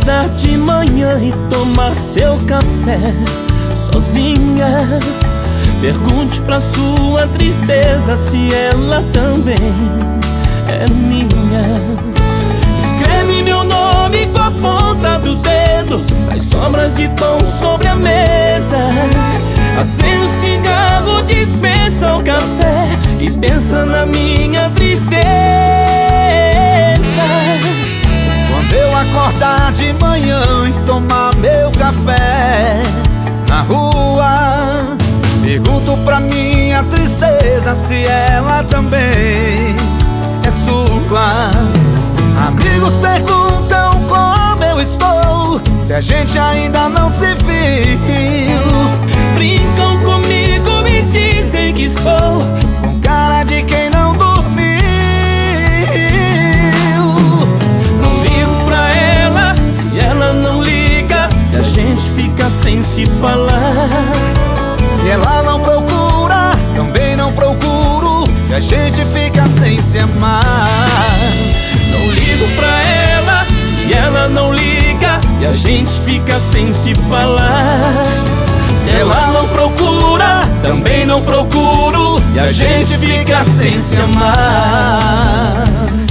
acordar de manhã e tomar seu café sozinha, pergunte pra sua tristeza se ela também é minha. Escreve meu nome com a ponta do dedo nas sobras de pão sobre a mesa. Acende o cigarro, dispensa o café e pensa na minha tristeza. Quando eu acordar de manhã e tomar meu café na rua, pergunto pra minha tristeza se ela também é sua. Amigos perguntam como eu estou, se a gente ainda não se viu. Brincam comigo, me dizem que estou com cara de quem não dormiu. Não ligo pra ela e ela não liga, e a gente fica sem se falar. Se ela não procura, também não procuro, e a gente fica sem se amar. Não ligo pra ela e ela não liga, e a gente fica sem se falar. Se ela não procura, também não procuro, e a gente fica sem se amar.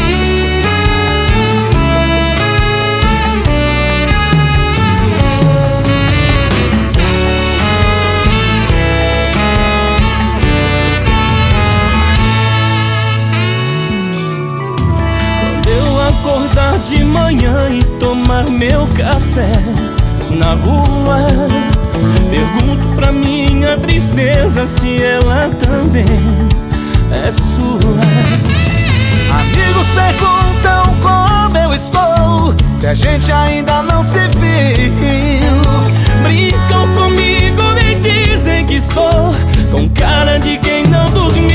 Quando eu acordar de manhã e tomar meu café na rua, pergunto pra minha tristeza se ela também é sua. Amigos perguntam como eu estou, se a gente ainda não se viu. Brincam comigo, me dizem que estou com cara de quem não dormiu.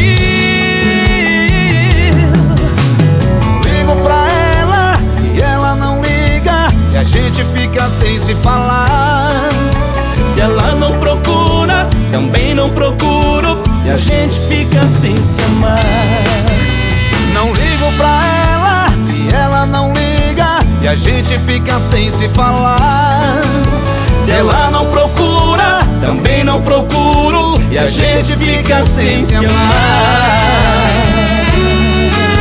Ligo pra ela e ela não liga, e a gente fica sem se falar. Se ela não procura, também não procuro, e a gente fica sem se amar. Não ligo pra ela e ela não liga, e a gente fica sem se falar. Se ela não procura, também não procuro, e a gente fica sem se amar.